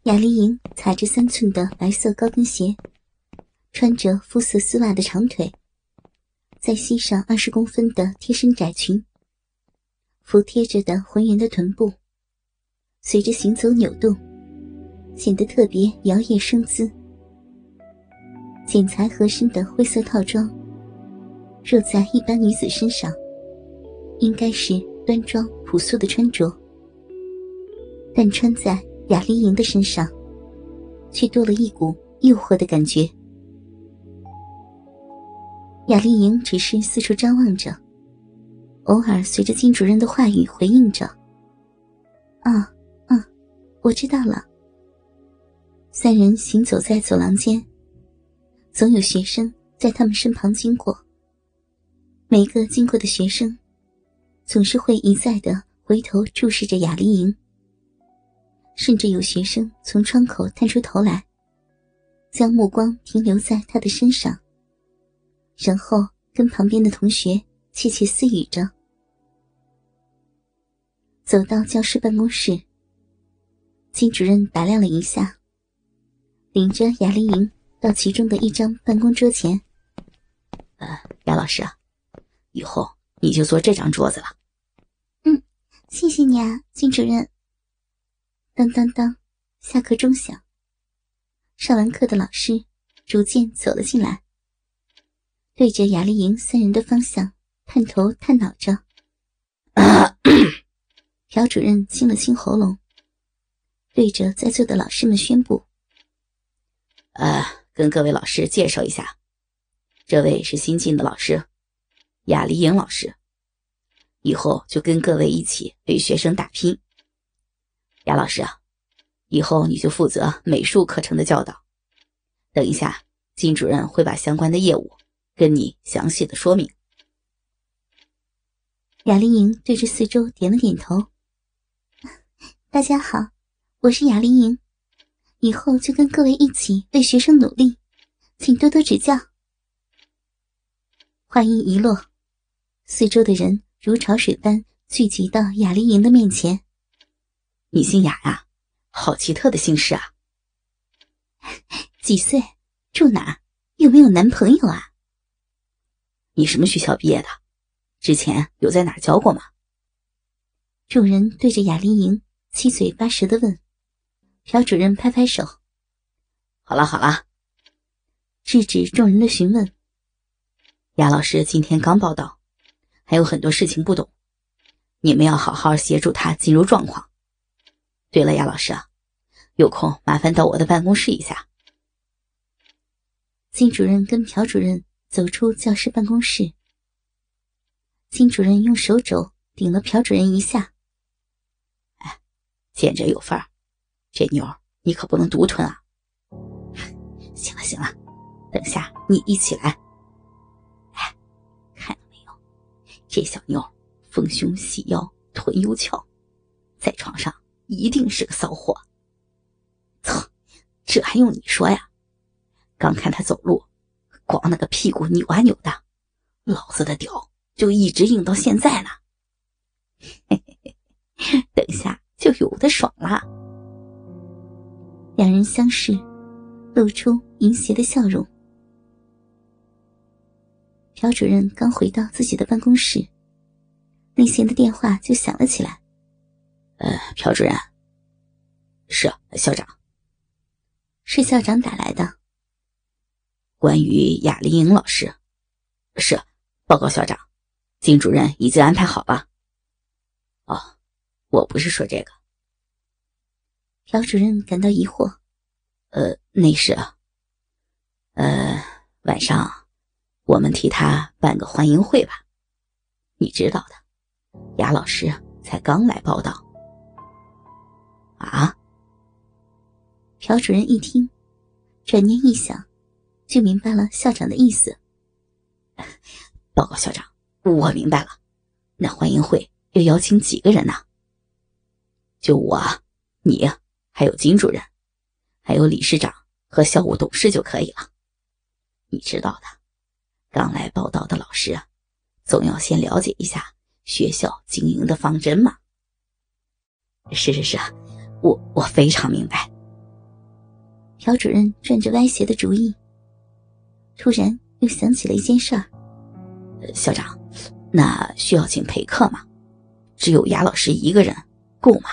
雅丽莹踩着3寸的白色高跟鞋，穿着肤色丝袜的长腿，再系上20公分的贴身窄裙，服贴着的浑圆的臀部随着行走扭动，显得特别摇曳生姿。剪裁合身的灰色套装，若在一般女子身上应该是端庄朴素的穿着，但穿在雅丽莹的身上却多了一股诱惑的感觉。雅丽莹只是四处张望着，偶尔随着金主任的话语回应着：我知道了。3人行走在走廊间，总有学生在他们身旁经过。每个经过的学生总是会一再地回头注视着雅丽莹，甚至有学生从窗口探出头来，将目光停留在她的身上，然后跟旁边的同学窃窃私语着。走到教师办公室，金主任打量了一下，领着雅丽莹到其中的一张办公桌前。 雅老师啊，以后你就坐这张桌子了。 谢谢你啊，金主任。当当当，下课钟响。上完课的老师逐渐走了进来，对着雅丽莹3人的方向探头探脑着。朴主任清了清喉咙，对着在座的老师们宣布： 跟各位老师介绍一下，这位是新进的老师，雅丽莹老师，以后就跟各位一起为学生打拼。雅老师啊，以后你就负责美术课程的教导，等一下金主任会把相关的业务跟你详细的说明。 雅丽莹对着四周点了点头。大家好，我是雅丽莹，以后就跟各位一起为学生努力，请多多指教。话音一落，四周的人如潮水般聚集到雅丽莹的面前。 你姓雅啊，好奇特的姓氏啊。 几岁？住哪？有没有男朋友啊？ 你什么学校毕业的？之前有在哪儿教过吗？ 众人对着雅丽莹七嘴八舌地问。朴主任拍拍手： 好了好了， 制止众人的询问。 雅老师今天刚报到，还有很多事情不懂，你们要好好协助他进入状况。对了，雅老师啊，有空麻烦到我的办公室一下。 金主任跟朴主任走出教师办公室，金主任用手肘顶了朴主任一下。 见者有份儿，这妞你可不能独吞啊。行了行了，等下你一起来。看到没有，这小妞丰胸细腰，臀又翘，在床上一定是个骚货。操，这还用你说呀？刚看她走路，光那个屁股扭啊扭的，老子的屌就一直硬到现在呢。嘿嘿嘿，等下就有的爽了。 两人相视，露出淫邪的笑容。朴主任刚回到自己的办公室，内线的电话就响了起来。 朴主任。是校长。 是校长打来的。 关于雅丽莹老师。是，报告校长，金主任已经安排好了。我不是说这个。 朴主任感到疑惑。 那是晚上我们替他办个欢迎会吧。你知道的，雅老师才刚来报道。啊？ 朴主任一听，转念一想，就明白了校长的意思。 报告校长，我明白了，那欢迎会要邀请几个人呢？就我、你，还有金主任，还有理事长和校务董事就可以了。你知道的，刚来报道的老师啊，总要先了解一下学校经营的方针嘛。是，我非常明白。 朴主任转着歪斜的主意，突然又想起了一件事儿。 校长，那需要请陪客吗？只有雅老师一个人够吗？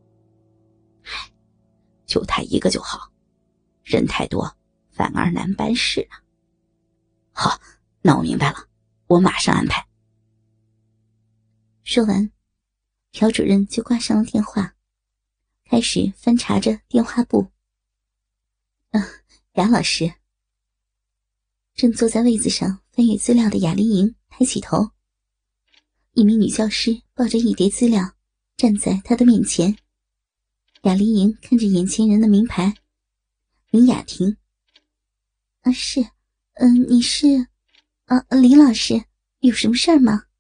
就他一个就好，人太多反而难办事啊。好，那我明白了，我马上安排。 说完，朴主任就挂上了电话，开始翻查着电话簿。雅老师。正坐在位子上翻阅资料的雅丽莹抬起头，一名女教师抱着一叠资料站在她的面前。雅丽莹看着眼前人的名牌林雅婷。你是林老师，有什么事儿吗？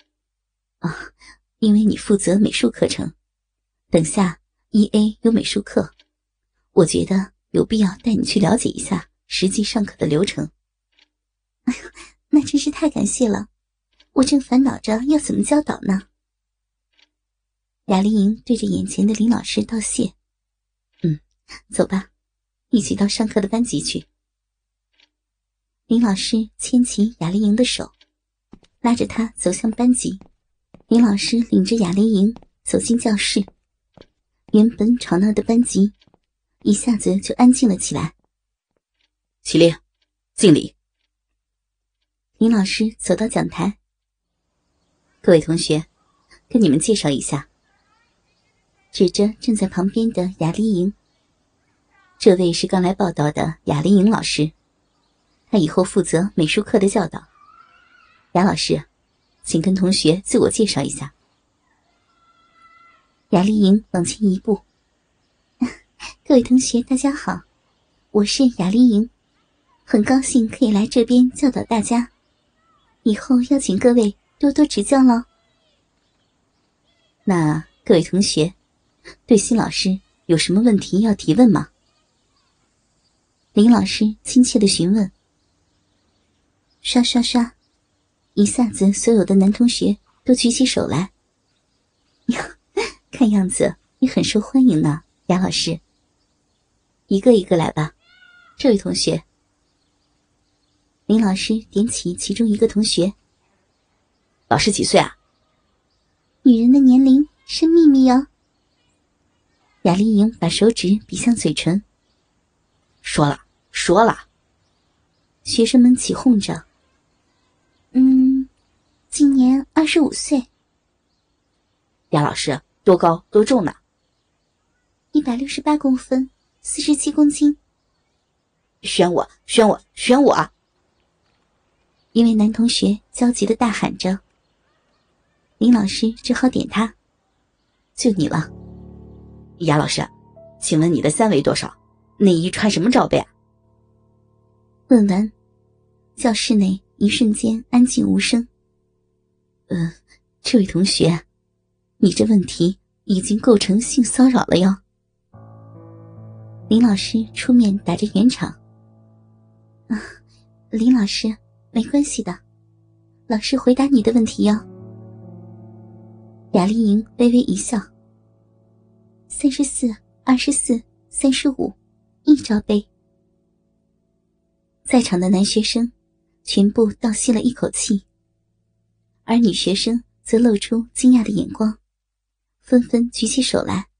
因为你负责美术课程，等下 EA 有美术课，我觉得有必要带你去了解一下实际上课的流程。哎呀，那真是太感谢了，我正烦恼着要怎么教导呢。雅丽莹对着眼前的林老师道谢。走吧，一起到上课的班级去。林老师牵起雅丽莹的手，拉着她走向班级。林老师领着雅丽莹走进教室，原本吵闹的班级一下子就安静了起来。 起立，敬礼。 林老师走到讲台。各位同学，跟你们介绍一下，指着站在旁边的雅丽莹，这位是刚来报道的雅丽莹老师，她以后负责美术课的教导。雅老师，请跟同学自我介绍一下。雅丽莹往前一步。各位同学大家好，我是雅丽莹，很高兴可以来这边教导大家，以后要请各位多多指教咯。那各位同学对辛老师有什么问题要提问吗？林老师亲切地询问。刷刷刷，一下子所有的男同学都举起手来。看样子你很受欢迎呢，雅老师。一个一个来吧，这位同学。林老师点起其中一个同学。 老师几岁啊？ 女人的年龄是秘密哦。雅丽莹把手指比向嘴唇。 说了。 学生们起哄着。今年25岁。 雅老师多高多重呢 ？168公分，47公斤。 选我！ 一位男同学焦急地大喊着。林老师只好点他。就你了。 雅老师，请问你的3围多少？内衣穿什么罩杯啊？ 问完，教室内一瞬间安静无声。这位同学，你这问题已经构成性骚扰了哟。林老师出面打着圆场。林老师，没关系的，老师回答你的问题哟。雅丽莹微微一笑。34、24、35，一罩杯。在场的男学生全部倒吸了一口气，而女学生则露出惊讶的眼光，纷纷举起手来。